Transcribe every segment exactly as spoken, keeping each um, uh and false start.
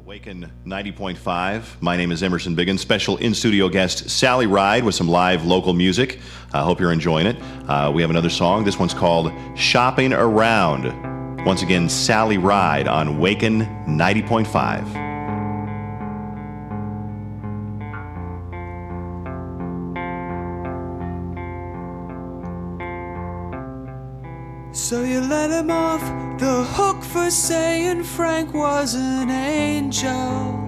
Waken ninety point five. My name is Emerson Biggins. Special in-studio guest Sally Ride with some live local music. I uh, hope you're enjoying it. Uh, we have another song. This one's called Shopping Around. Once again, Sally Ride on Waken ninety point five. So you let him off the hook for saying Frank was an angel.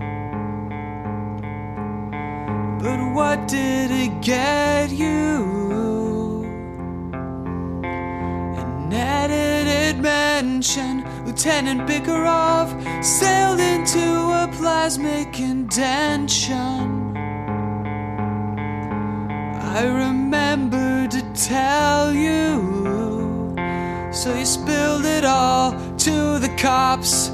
But what did it get you? An edited mention. Lieutenant Bickerov sailed into a plasmic indention. I remember to tell you, so you spilled it all to the cops.